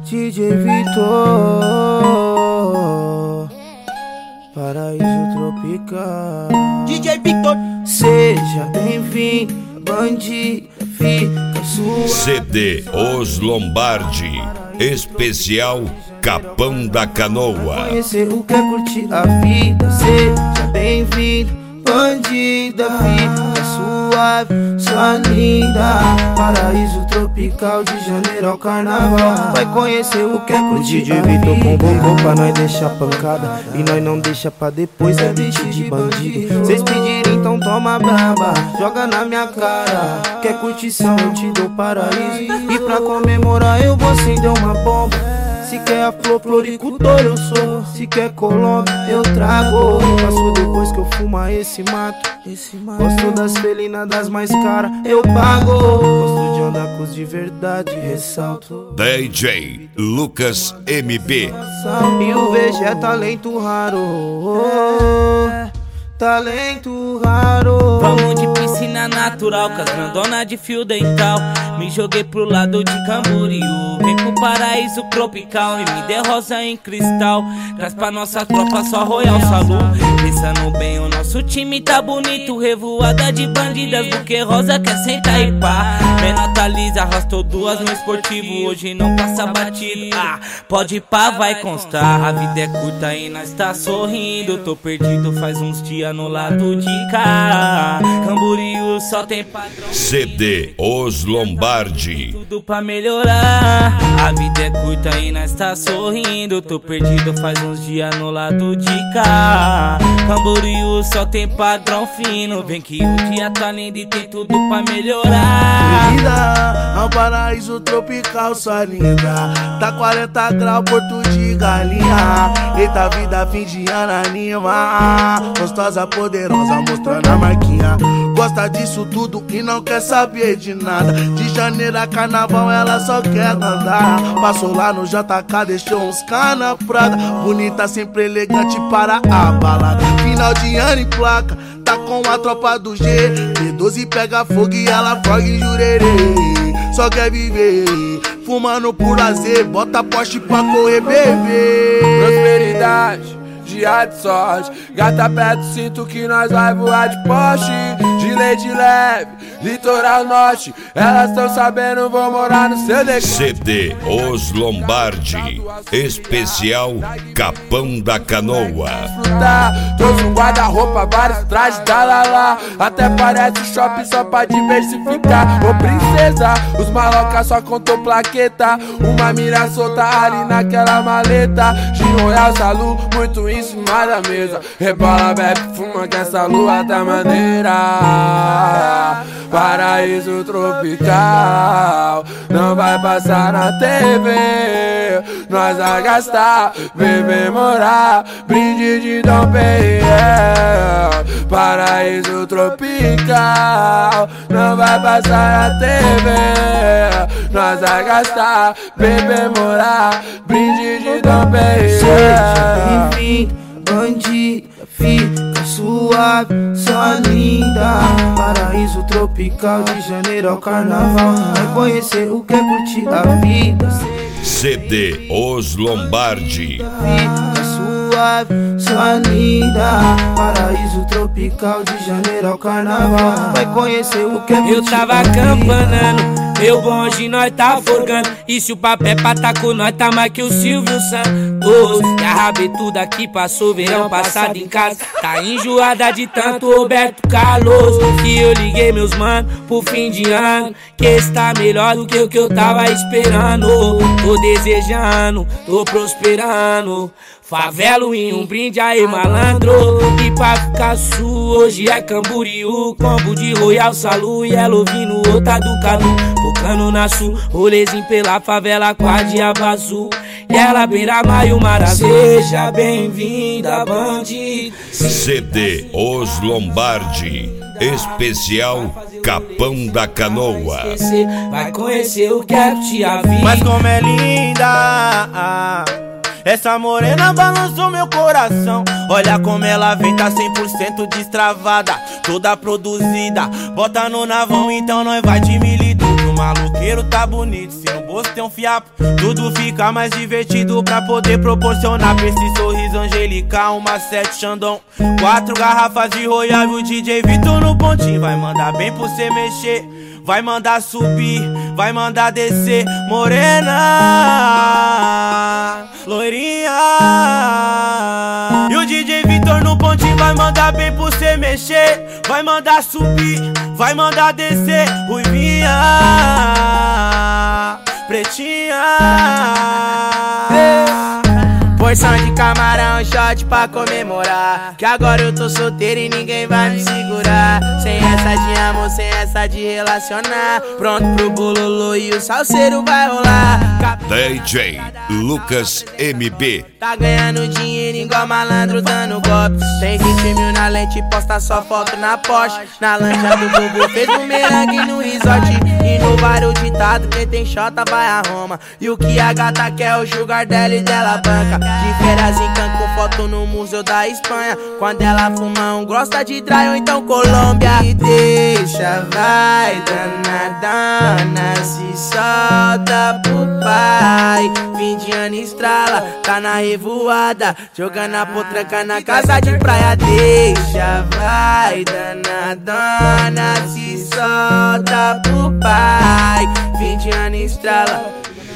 DJ Victor, Paraíso Tropical. DJ Victor, seja bem-vindo, bandido, fica sua. CD Os Lombardi, especial Capão da Canoa. Conhecer o que é curtir a vida. Seja bem-vindo, bandida, fica suave, sua linda. Paraíso tropical, de janeiro ao carnaval. Vai conhecer o que é curtir a vida. O DJ Victor convocou pra nós deixar pancada, e nós não deixa pra depois, é beat de bandido. Cês pediram, então toma braba, joga na minha cara. Quer curtição, eu te dou paraíso, e pra comemorar eu vou acender uma bomba. Se quer a floricultor eu sou, se quer Colômbia eu trago. Passo depois que eu fumar esse mato. Gosto das felinas das mais caras, eu pago. Gosto de andar com os de verdade, ressalto. DJ Lucas MB. E o VG é talento raro, talento raro. vamos de piscina natural, com as grandona de fio dental. Me joguei pro lado de Camboriú, vem pro paraíso tropical e me dê rosa em cristal. Traz pra nossa tropa só Royal Salud. Pensando bem, o nosso time tá bonito. Revoada de bandidas, buquê rosa quer sentar e pá. Menota lisa, arrastou duas no esportivo, hoje não passa batido. Pode ir pá, vai constar. A vida é curta e nós tá sorrindo. Tô perdido faz uns dias no lado de cá. Camboriú só tem padrão. CD Os Lombardi. Tudo pra melhorar. A vida é curta e nós tá sorrindo. Tô perdido faz uns dias no lado de cá. Camboriú só tem padrão fino. Vem que o dia tá lindo e tem tudo pra melhorar. Vida é um paraíso tropical, sua linda. Tá 40 graus, porto de galinha. Eita vida, fim de ano anima. Gostosa, poderosa, mostrando a marquinha. Gosta disso tudo e não quer saber de nada. De janeiro a carnaval ela só quer andar. Passou lá no JK, deixou uns cana prada. Bonita, sempre elegante para a balada. Final de ano em placa, tá com a tropa do G. P12 pega fogo e ela foga em Jurerê. Só quer viver, fumando por lazer. Bota Porsche pra correr, bebê. Prosperidade, dia de sorte. Gata perto, sinto que nós vai voar de Porsche. De leve, litoral norte. Elas tão sabendo, vou morar no CD. CD Os Lombardi, especial Capão da Canoa. Trouxe um guarda-roupa, vários trajes da Lala. Até parece shopping só pra diversificar. Ô princesa, os malocas só contou plaqueta. Uma mira solta ali naquela maleta. Gin Royal Salud, muito em cima da mesa. Rebola, bebe, fuma que essa lua tá maneira. Paraíso tropical, não vai passar na TV. Nós vai gastar, beber, morar, brinde de Dom Perrier. Paraíso tropical, não vai passar na TV. Nós vai gastar, beber, morar, brinde de Dom Perrier. Seja bem-vindo, bandida, fica suave, sua linda. Paraíso tropical, de janeiro ao carnaval. Vai conhecer o que é curtir a vida. CD Os Lombardi. Fica suave, sua linda. Paraíso tropical, de janeiro ao carnaval. Vai conhecer o que é curtir. Eu tava campanando, meu bonde nós tá forgando. E se o papel pra tá com nós, tá mais que o Silvio Santos. E a rabetuda aqui passou verão passado em casa. Tá enjoada de tanto Roberto Carlos. Que eu liguei meus mano pro fim de ano, que está melhor do que o que eu tava esperando. Tô desejando, tô prosperando. Favelo em um brinde aí, malandro. E pra ficar sul, hoje é Camboriú. Combo de Royal Salud e ela ouvindo outra do Cadu. Focando na sul, rolezinho pela favela com a diaba azul. E ela beira-mar e o mar azul. Seja bem-vinda, bandida. CD Os Lombardi, especial Capão da Canoa. Vai conhecer o que é curtir a vida. Mas como é linda, essa morena balançou meu coração. Olha como ela vem, tá 100% destravada, toda produzida. Bota no navão, então nós vai de milito. O maloqueiro tá bonito, se não moço tem um fiapo. Tudo fica mais divertido pra poder proporcionar pra esse sorriso angelical. Uma 7 Xandão, 4 garrafas de Royal e o DJ Vitor no pontinho. Vai mandar bem pra você mexer, vai mandar subir, vai mandar descer. Morena, loirinha. E o DJ Vitor no pontinho vai mandar bem pra você mexer, vai mandar subir, vai mandar descer. Ruivinha, pretinha. Porção de camarão, shot pra comemorar, que agora eu tô solteiro e ninguém vai me segurar. Sem essa de amor, sem essa de relacionar. Pronto pro bololô e o salseiro vai rolar. DJ Lucas MB. Tá ganhando dinheiro igual malandro dando golpe. Tem 20 mil na lente, posta só foto na Porsche. Na lancha do Bobo fez bumerangue no resort. E no vários ditado, quem tem xota vai a Roma. E o que a gata quer, o sugar dela e dela banca. De férias em Cancún, foto no museu da Espanha. Quando ela fuma gosta de dry ou então Colômbia. E deixa, vai, danadona, se solta pro pai. Fim de ano estrala, tá na revoada, jogando a potranca na casa de praia. Deixa, vai, danadona, se solta pro pai. Fim de ano estrala.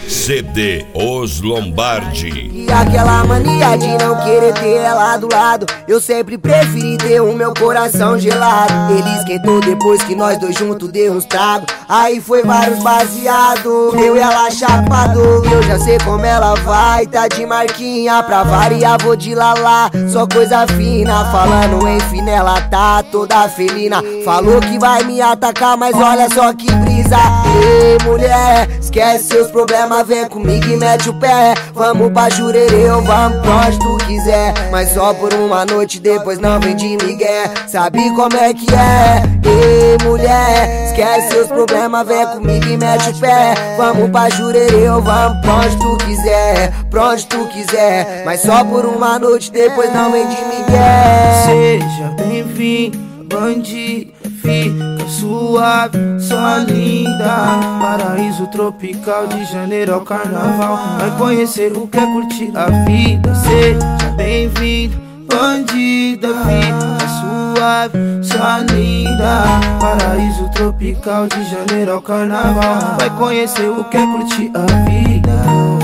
CD Os Lombardi. E aquela mania de não querer ter ela do lado, eu sempre preferi ter o meu coração gelado. Ele esquentou depois que nós dois juntos deu uns tragos. Aí foi vários baseado, eu e ela chapado. Eu já sei como ela vai, tá de marquinha. Pra variar vou de lalá, só coisa fina. Falando em fina ela tá toda felina. Falou que vai me atacar, mas olha só que brisa. Ei mulher, esquece seus problemas, vem comigo e mete o pé. Vamos pra Jurerê ou vamos pra onde tu quiser, mas só por uma noite, depois não vem de migué. Sabe como é que é? Ei mulher, esquece seus problemas, vem comigo e mete o pé. Vamos pra Jurerê ou vamos pra onde tu quiser, pra onde tu quiser, mas só por uma noite, depois não vem de migué. Seja bem-vindo, bandido, fica suave, só linda. Paraíso tropical, de janeiro ao carnaval. Vai conhecer o que é curtir a vida. Seja bem-vindo, bandida, fica suave, só linda. Paraíso tropical, de janeiro ao carnaval. Vai conhecer o que é curtir a vida.